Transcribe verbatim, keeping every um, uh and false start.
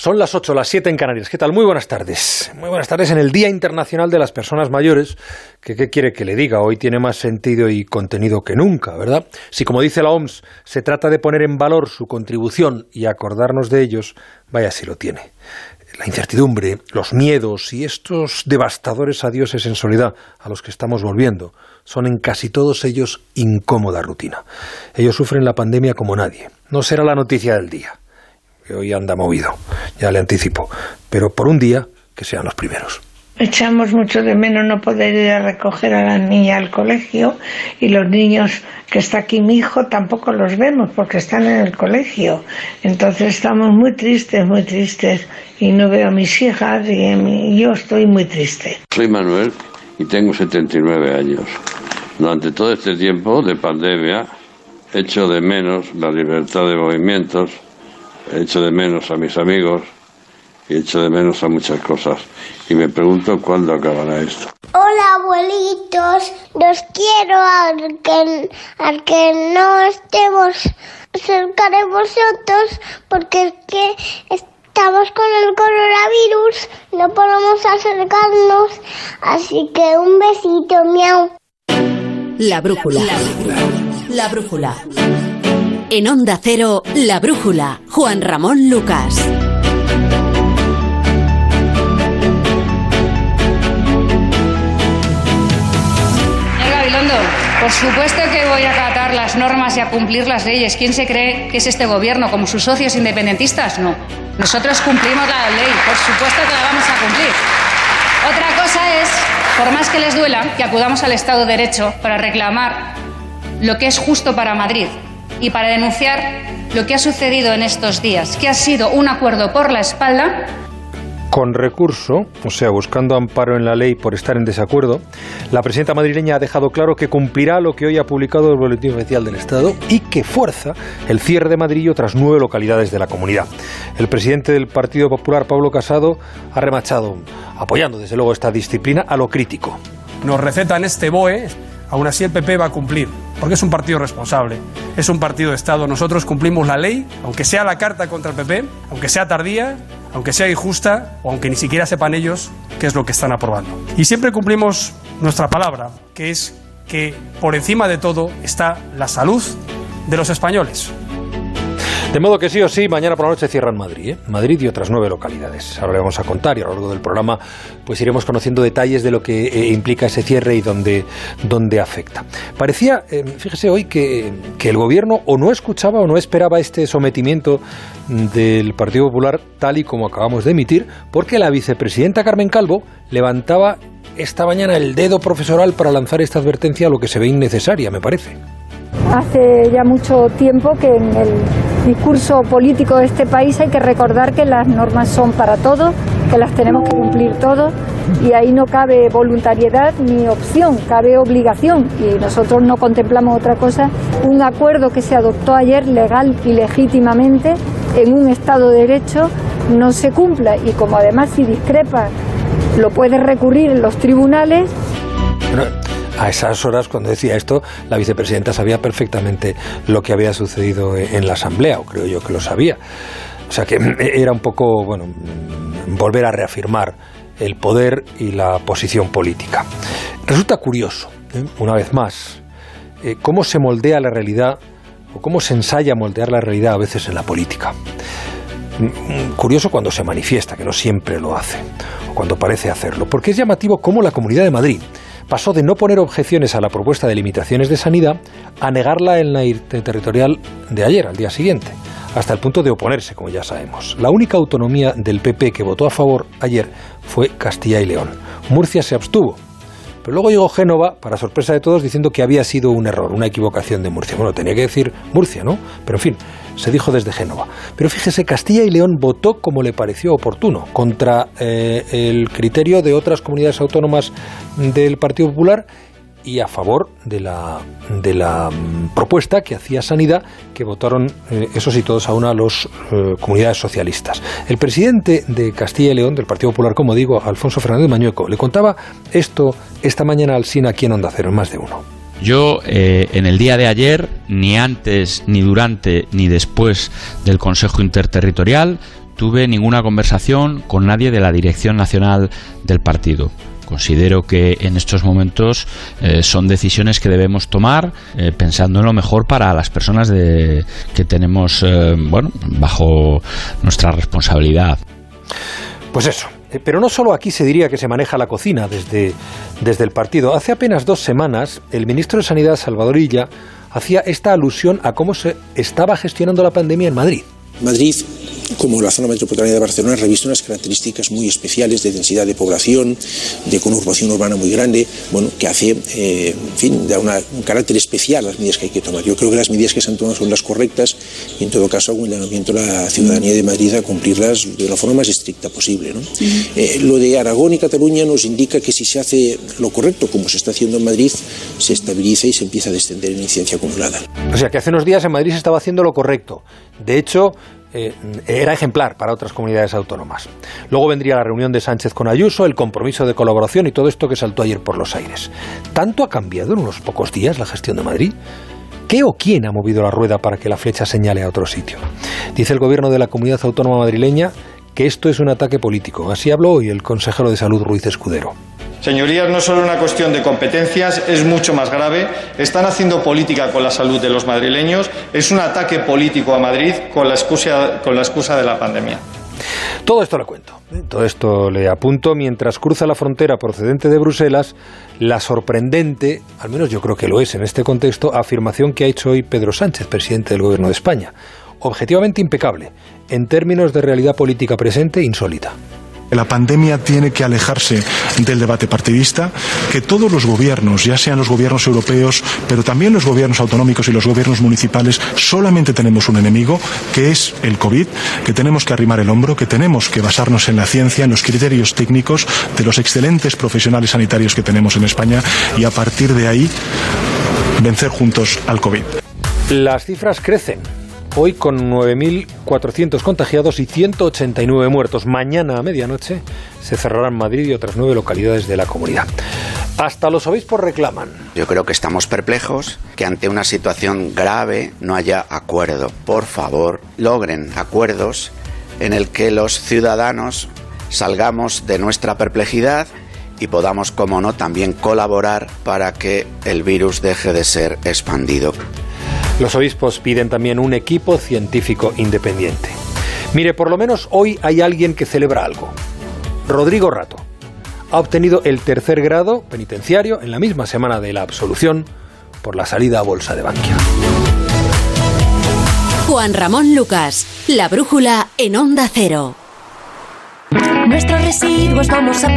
Son las ocho, las siete en Canarias. ¿Qué tal? Muy buenas tardes. Muy buenas tardes en el Día Internacional de las Personas Mayores, que qué quiere que le diga, hoy tiene más sentido y contenido que nunca, ¿verdad? Si, como dice la O M S, se trata de poner en valor su contribución y acordarnos de ellos, vaya si lo tiene. La incertidumbre, los miedos y estos devastadores adioses en soledad a los que estamos volviendo son en casi todos ellos incómoda rutina. Ellos sufren la pandemia como nadie. No será la noticia del día, que hoy anda movido, ya le anticipo, pero por un día que sean los primeros. Echamos mucho de menos no poder ir a recoger a la niña al colegio, y los niños que está aquí mi hijo tampoco los vemos porque están en el colegio. Entonces estamos muy tristes, muy tristes, y no veo a mis hijas y mi, yo estoy muy triste. Soy Manuel y tengo setenta y nueve años. Durante todo este tiempo de pandemia echo de menos la libertad de movimientos, echo de menos a mis amigos y echo de menos a muchas cosas. Y me pregunto cuándo acabará esto. Hola, abuelitos. Los quiero, aunque, aunque no estemos cerca de vosotros, porque es que estamos con el coronavirus, no podemos acercarnos. Así que un besito, miau. La brújula. La brújula. La brújula. En Onda Cero, La Brújula. Juan Ramón Lucas. Por supuesto que voy a acatar las normas y a cumplir las leyes. ¿Quién se cree que es este gobierno? ¿Como sus socios independentistas? No. Nosotros cumplimos la ley, por supuesto que la vamos a cumplir. Otra cosa es, por más que les duela, que acudamos al Estado de Derecho para reclamar lo que es justo para Madrid y para denunciar lo que ha sucedido en estos días, que ha sido un acuerdo por la espalda. Con recurso, o sea, buscando amparo en la ley por estar en desacuerdo, la presidenta madrileña ha dejado claro que cumplirá lo que hoy ha publicado el Boletín Oficial del Estado y que fuerza el cierre de Madrid y otras nueve localidades de la comunidad. El presidente del Partido Popular, Pablo Casado, ha remachado, apoyando desde luego esta disciplina, a lo crítico. Nos recetan este B O E, aún así el P P va a cumplir, porque es un partido responsable, es un partido de Estado. Nosotros cumplimos la ley, aunque sea la carta contra el P P, aunque sea tardía, aunque sea injusta, o aunque ni siquiera sepan ellos qué es lo que están aprobando. Y siempre cumplimos nuestra palabra, que es que por encima de todo está la salud de los españoles. De modo que sí o sí, mañana por la noche cierran Madrid, ¿eh? Madrid y otras nueve localidades. Ahora le vamos a contar y a lo largo del programa pues iremos conociendo detalles de lo que eh, implica ese cierre y dónde, dónde afecta. Parecía, eh, fíjese hoy, que, que el gobierno o no escuchaba o no esperaba este sometimiento del Partido Popular tal y como acabamos de emitir, porque la vicepresidenta Carmen Calvo levantaba esta mañana el dedo profesoral para lanzar esta advertencia a lo que se ve innecesaria, me parece. Hace ya mucho tiempo que en el discurso político de este país hay que recordar que las normas son para todos, que las tenemos que cumplir todos, y ahí no cabe voluntariedad ni opción, cabe obligación, y nosotros no contemplamos otra cosa. Un acuerdo que se adoptó ayer legal y legítimamente en un Estado de Derecho no se cumpla, y como además si discrepa lo puede recurrir en los tribunales. Pero a esas horas, cuando decía esto, la vicepresidenta sabía perfectamente lo que había sucedido en la Asamblea, o creo yo que lo sabía. O sea que era un poco, bueno, volver a reafirmar el poder y la posición política. Resulta curioso, ¿eh? una vez más, eh, cómo se moldea la realidad, o cómo se ensaya moldear la realidad a veces en la política. Curioso cuando se manifiesta, que no siempre lo hace, o cuando parece hacerlo, porque es llamativo cómo la Comunidad de Madrid pasó de no poner objeciones a la propuesta de limitaciones de sanidad a negarla en la interterritorial de ayer, al día siguiente, hasta el punto de oponerse, como ya sabemos. La única autonomía del P P que votó a favor ayer fue Castilla y León. Murcia se abstuvo. Pero luego llegó Génova, para sorpresa de todos, diciendo que había sido un error, una equivocación de Murcia. Bueno, tenía que decir Murcia, ¿no? Pero en fin, se dijo desde Génova. Pero fíjese, Castilla y León votó como le pareció oportuno, contra eh, el criterio de otras comunidades autónomas del Partido Popular y a favor de la, de la um, propuesta que hacía Sanidad, que votaron, eh, eso sí, todos a una, los eh, comunidades socialistas. El presidente de Castilla y León, del Partido Popular, como digo, Alfonso Fernández Mañueco, le contaba esto esta mañana al SIN aquí en Onda Cero, en Más de Uno. Yo, eh, en el día de ayer, ni antes, ni durante, ni después del Consejo Interterritorial, tuve ninguna conversación con nadie de la dirección nacional del partido. Considero que en estos momentos eh, son decisiones que debemos tomar eh, pensando en lo mejor para las personas de, que tenemos eh, bueno, bajo nuestra responsabilidad. Pues eso. Pero no solo aquí se diría que se maneja la cocina desde, desde el partido. Hace apenas dos semanas, el ministro de Sanidad, Salvador Illa, hacía esta alusión a cómo se estaba gestionando la pandemia en Madrid. Madrid, como la zona metropolitana de Barcelona, reviste unas características muy especiales de densidad de población, de conurbación urbana muy grande, bueno, que hace, eh, en fin, da una, un carácter especial a las medidas que hay que tomar. Yo creo que las medidas que se han tomado son las correctas y, en todo caso, hago un llamamiento a la ciudadanía de Madrid a cumplirlas de la forma más estricta posible, ¿no? Eh, lo de Aragón y Cataluña nos indica que si se hace lo correcto, como se está haciendo en Madrid, se estabiliza y se empieza a descender en incidencia acumulada. O sea, que hace unos días en Madrid se estaba haciendo lo correcto. De hecho, Eh, era ejemplar para otras comunidades autónomas. Luego vendría la reunión de Sánchez con Ayuso, el compromiso de colaboración y todo esto que saltó ayer por los aires. ¿Tanto ha cambiado en unos pocos días la gestión de Madrid? ¿Qué o quién ha movido la rueda para que la flecha señale a otro sitio? Dice el gobierno de la comunidad autónoma madrileña que esto es un ataque político. Así habló hoy el consejero de Salud, Ruiz Escudero. Señorías, no es solo una cuestión de competencias, es mucho más grave. Están haciendo política con la salud de los madrileños. Es un ataque político a Madrid con la excusa, con la excusa de la pandemia. Todo esto le cuento, todo esto le apunto mientras cruza la frontera procedente de Bruselas la sorprendente, al menos yo creo que lo es en este contexto, afirmación que ha hecho hoy Pedro Sánchez, presidente del Gobierno de España. Objetivamente impecable, en términos de realidad política presente, insólita. La pandemia tiene que alejarse del debate partidista, que todos los gobiernos, ya sean los gobiernos europeos, pero también los gobiernos autonómicos y los gobiernos municipales, solamente tenemos un enemigo, que es el COVID, que tenemos que arrimar el hombro, que tenemos que basarnos en la ciencia, en los criterios técnicos de los excelentes profesionales sanitarios que tenemos en España y a partir de ahí vencer juntos al COVID. Las cifras crecen. Hoy con nueve mil cuatrocientos contagiados y ciento ochenta y nueve muertos. Mañana a medianoche se cerrarán Madrid y otras nueve localidades de la comunidad. Hasta los obispos reclaman. Yo creo que estamos perplejos, que ante una situación grave no haya acuerdo. Por favor, logren acuerdos en el que los ciudadanos salgamos de nuestra perplejidad y podamos, como no, también colaborar para que el virus deje de ser expandido. Los obispos piden también un equipo científico independiente. Mire, por lo menos hoy hay alguien que celebra algo. Rodrigo Rato ha obtenido el tercer grado penitenciario en la misma semana de la absolución por la salida a bolsa de Bankia. Juan Ramón Lucas, La Brújula en Onda Cero. Nuestros residuos vamos a